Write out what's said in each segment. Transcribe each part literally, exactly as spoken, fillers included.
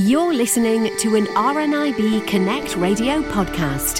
You're listening to an R N I B Connect radio podcast.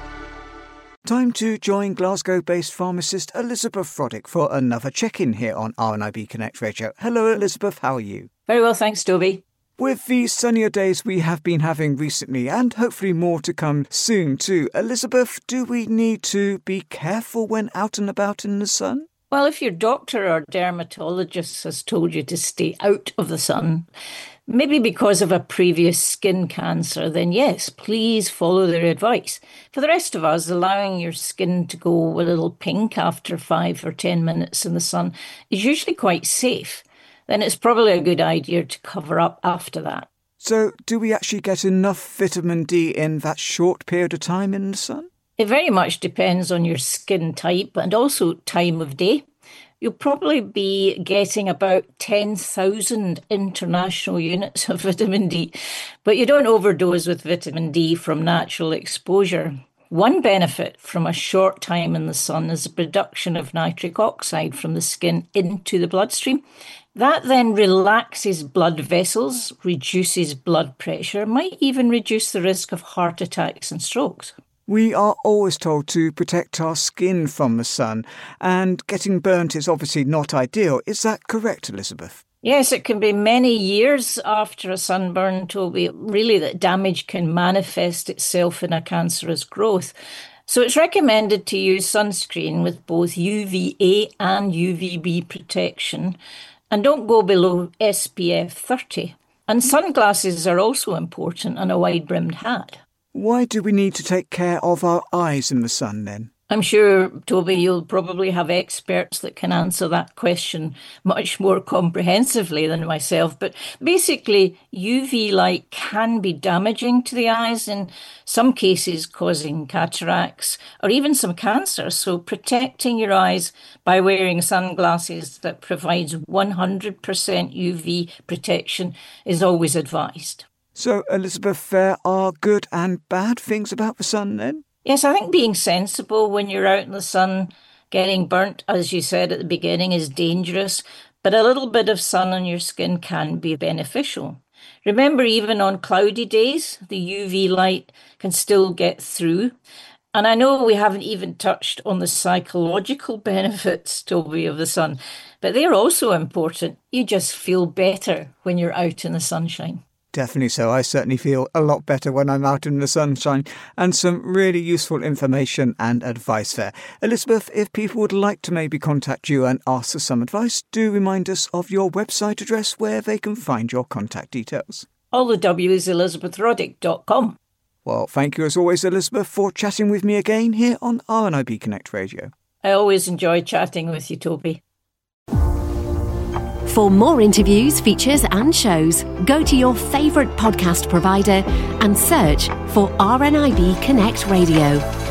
Time to join Glasgow-based pharmacist Elizabeth Roddick for another check-in here on R N I B Connect Radio. Hello, Elizabeth. How are you? Very well, thanks, Toby. With the sunnier days we have been having recently, and hopefully more to come soon too, Elizabeth, do we need to be careful when out and about in the sun? Well, if your doctor or dermatologist has told you to stay out of the sun, maybe because of a previous skin cancer, then yes, please follow their advice. For the rest of us, allowing your skin to go a little pink after five or ten minutes in the sun is usually quite safe. Then it's probably a good idea to cover up after that. So do we actually get enough vitamin D in that short period of time in the sun? It very much depends on your skin type and also time of day. You'll probably be getting about ten thousand international units of vitamin D, but you don't overdose with vitamin D from natural exposure. One benefit from a short time in the sun is the production of nitric oxide from the skin into the bloodstream. That then relaxes blood vessels, reduces blood pressure, might even reduce the risk of heart attacks and strokes. We are always told to protect our skin from the sun, and getting burnt is obviously not ideal. Is that correct, Elizabeth? Yes, it can be many years after a sunburn, Toby, really, that damage can manifest itself in a cancerous growth. So it's recommended to use sunscreen with both U V A and U V B protection, and don't go below S P F thirty. And sunglasses are also important, and a wide-brimmed hat. Why do we need to take care of our eyes in the sun then? I'm sure, Toby, you'll probably have experts that can answer that question much more comprehensively than myself. But basically, U V light can be damaging to the eyes, in some cases causing cataracts or even some cancer. So protecting your eyes by wearing sunglasses that provides one hundred percent U V protection is always advised. So, Elizabeth, there are good and bad things about the sun then? Yes, I think being sensible when you're out in the sun, getting burnt, as you said at the beginning, is dangerous, but a little bit of sun on your skin can be beneficial. Remember, even on cloudy days, the U V light can still get through. And I know we haven't even touched on the psychological benefits, Toby, of the sun, but they're also important. You just feel better when you're out in the sunshine. Definitely so. I certainly feel a lot better when I'm out in the sunshine, and some really useful information and advice there. Elizabeth, if people would like to maybe contact you and ask for some advice, do remind us of your website address where they can find your contact details. All the W is elizabeth roddick dot com. Well, thank you as always, Elizabeth, for chatting with me again here on R N I B Connect Radio. I always enjoy chatting with you, Toby. For more interviews, features and shows, go to your favourite podcast provider and search for R N I B Connect Radio.